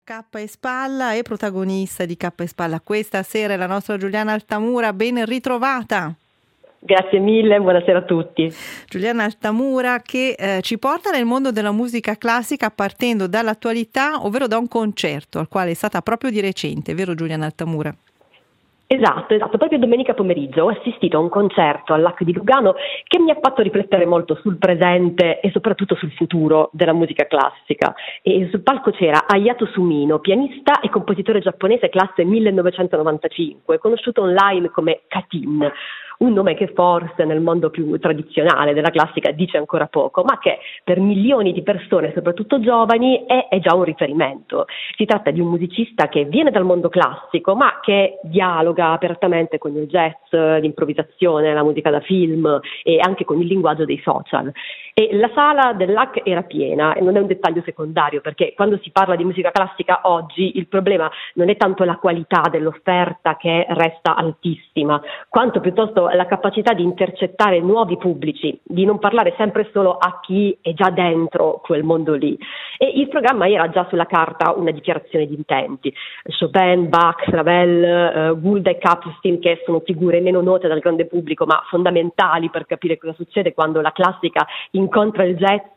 K e Spalla è protagonista di K e Spalla. Questa sera è la nostra Giuliana Altamura, ben ritrovata. Grazie mille, buonasera a tutti. Giuliana Altamura che ci porta nel mondo della musica classica partendo dall'attualità, ovvero da un concerto al quale è stata proprio di recente, vero Giuliana Altamura? Esatto, proprio domenica pomeriggio ho assistito a un concerto all'Hack di Lugano che mi ha fatto riflettere molto sul presente e soprattutto sul futuro della musica classica. E sul palco c'era Hayato Sumino, pianista e compositore giapponese classe 1995, conosciuto online come Katin. Un nome che forse nel mondo più tradizionale della classica dice ancora poco, ma che per milioni di persone, soprattutto giovani, è già un riferimento. Si tratta di un musicista che viene dal mondo classico, ma che dialoga apertamente con il jazz, l'improvvisazione, la musica da film e anche con il linguaggio dei social. E la sala dell'Hack era piena, e non è un dettaglio secondario, perché quando si parla di musica classica oggi il problema non è tanto la qualità dell'offerta, che resta altissima, quanto piuttosto la capacità di intercettare nuovi pubblici, di non parlare sempre solo a chi è già dentro quel mondo lì. E il programma era già sulla carta una dichiarazione di intenti. Chopin, Bach, Ravel, Gould e Kapustin, che sono figure meno note dal grande pubblico ma fondamentali per capire cosa succede quando la classica incontra il jazz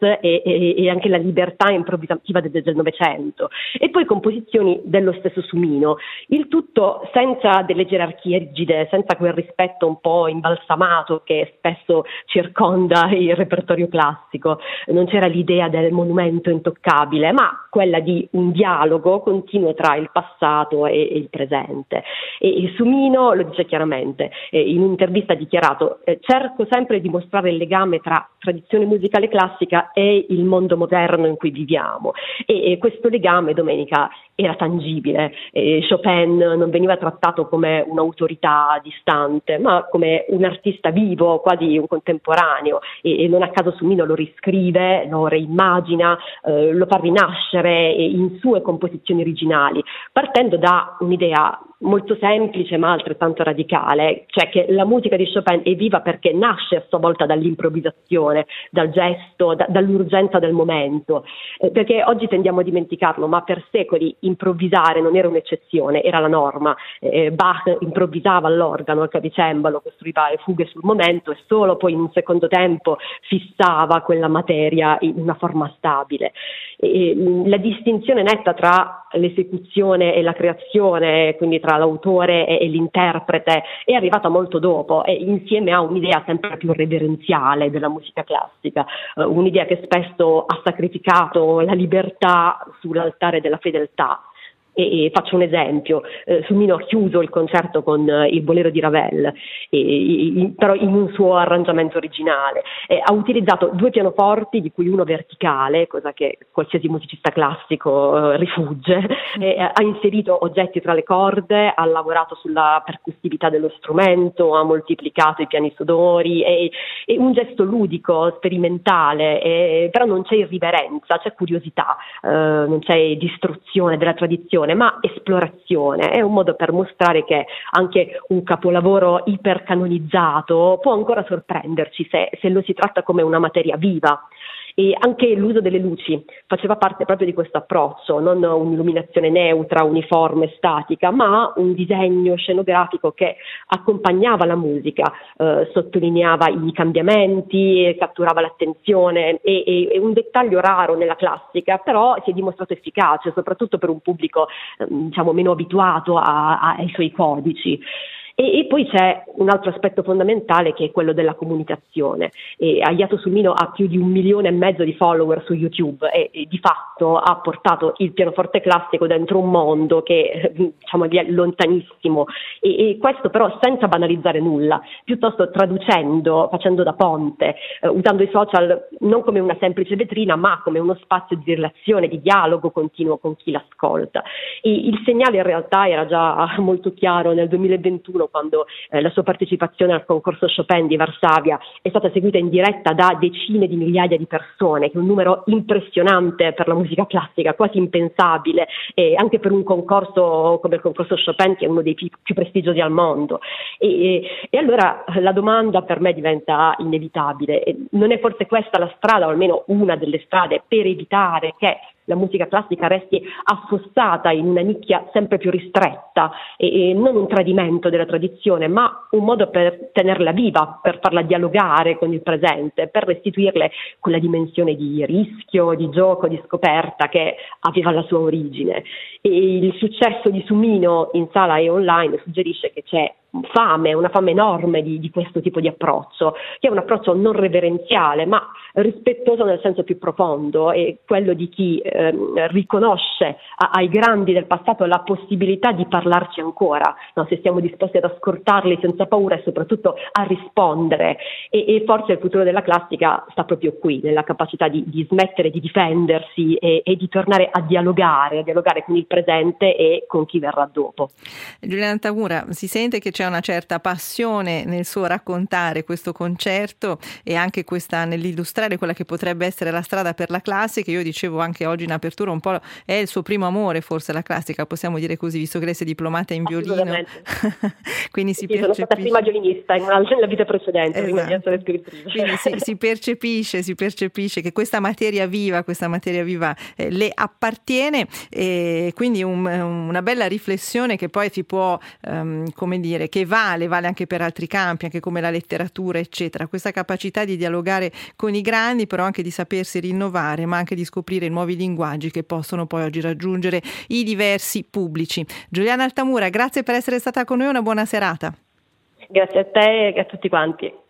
e anche la libertà improvvisativa del Novecento. E poi composizioni dello stesso Sumino, il tutto senza delle gerarchie rigide, senza quel rispetto un po' imbalsamato che spesso circonda il repertorio classico. Non c'era l'idea del monumento intoccabile, ma quella di un dialogo continuo tra il passato e il presente. E Sumino lo dice chiaramente, in un'intervista ha dichiarato: cerco sempre di mostrare il legame tra tradizione musicale classica e il mondo moderno in cui viviamo. E questo legame domenica era tangibile. Chopin non veniva trattato come un'autorità distante, ma come un artista vivo, quasi un contemporaneo, e non a caso Sumino lo riscrive, lo reimmagina, lo fa rinascere in sue composizioni originali, partendo da un'idea molto semplice ma altrettanto radicale, cioè che la musica di Chopin è viva perché nasce a sua volta dall'improvvisazione, dal gesto, dall'urgenza del momento, perché oggi tendiamo a dimenticarlo, ma per secoli improvvisare non era un'eccezione, era la norma. Bach improvvisava all'organo, al clavicembalo, costruiva le fughe sul momento e solo poi in un secondo tempo fissava quella materia in una forma stabile. La distinzione netta tra l'esecuzione e la creazione, quindi tra l'autore e l'interprete, è arrivata molto dopo, e insieme a un'idea sempre più reverenziale della musica classica, un'idea che spesso ha sacrificato la libertà sull'altare della fedeltà. E faccio un esempio: Sumino ha chiuso il concerto con il Bolero di Ravel, però in un suo arrangiamento originale. Ha utilizzato due pianoforti, di cui uno verticale, cosa che qualsiasi musicista classico rifugge, ha inserito oggetti tra le corde, ha lavorato sulla percussività dello strumento, ha moltiplicato i piani sonori, è un gesto ludico, sperimentale, però non c'è irriverenza, c'è curiosità, non c'è distruzione della tradizione, ma esplorazione. È un modo per mostrare che anche un capolavoro ipercanonizzato può ancora sorprenderci se lo si tratta come una materia viva. E anche l'uso delle luci faceva parte proprio di questo approccio, non un'illuminazione neutra, uniforme, statica, ma un disegno scenografico che accompagnava la musica, sottolineava i cambiamenti, catturava l'attenzione, e un dettaglio raro nella classica, però si è dimostrato efficace, soprattutto per un pubblico diciamo meno abituato ai suoi codici. E poi c'è un altro aspetto fondamentale, che è quello della comunicazione. Hayato Sumino ha più di 1,5 milioni di follower su YouTube e di fatto ha portato il pianoforte classico dentro un mondo che diciamo è lontanissimo, e questo però senza banalizzare nulla, piuttosto traducendo, facendo da ponte, usando i social non come una semplice vetrina ma come uno spazio di relazione, di dialogo continuo con chi l'ascolta. E il segnale in realtà era già molto chiaro nel 2021, quando la sua partecipazione al concorso Chopin di Varsavia è stata seguita in diretta da decine di migliaia di persone, che è un numero impressionante per la musica classica, quasi impensabile, e anche per un concorso come il concorso Chopin, che è uno dei più prestigiosi al mondo. E allora la domanda per me diventa inevitabile: non è forse questa la strada, o almeno una delle strade, per evitare che la musica classica resti affossata in una nicchia sempre più ristretta e non un tradimento della tradizione, ma un modo per tenerla viva, per farla dialogare con il presente, per restituirle quella dimensione di rischio, di gioco, di scoperta che aveva la sua origine. E il successo di Sumino in sala e online suggerisce che c'è una fame enorme di questo tipo di approccio, che è un approccio non reverenziale ma rispettoso nel senso più profondo, e quello di chi riconosce ai grandi del passato la possibilità di parlarci ancora, no? Se siamo disposti ad ascoltarli senza paura e soprattutto a rispondere, e forse il futuro della classica sta proprio qui, nella capacità di smettere di difendersi e di tornare a dialogare con il presente e con chi verrà dopo. Giuliana Tamura, si sente che c'è una certa passione nel suo raccontare questo concerto e anche questa nell'illustrare quella che potrebbe essere la strada per la classica. Io dicevo anche oggi in apertura, un po' è il suo primo amore forse la classica, possiamo dire così, visto che lei si è diplomata in violino. Quindi sono stata prima violinista nella vita precedente, prima di essere scrittrice. Quindi si percepisce che questa materia viva le appartiene, e quindi una bella riflessione che poi ti può come dire, che vale anche per altri campi, anche come la letteratura eccetera, questa capacità di dialogare con i grandi, però anche di sapersi rinnovare, ma anche di scoprire nuovi linguaggi che possono poi oggi raggiungere i diversi pubblici. Giuliana Altamura, grazie per essere stata con noi, una buona serata. Grazie a te e a tutti quanti.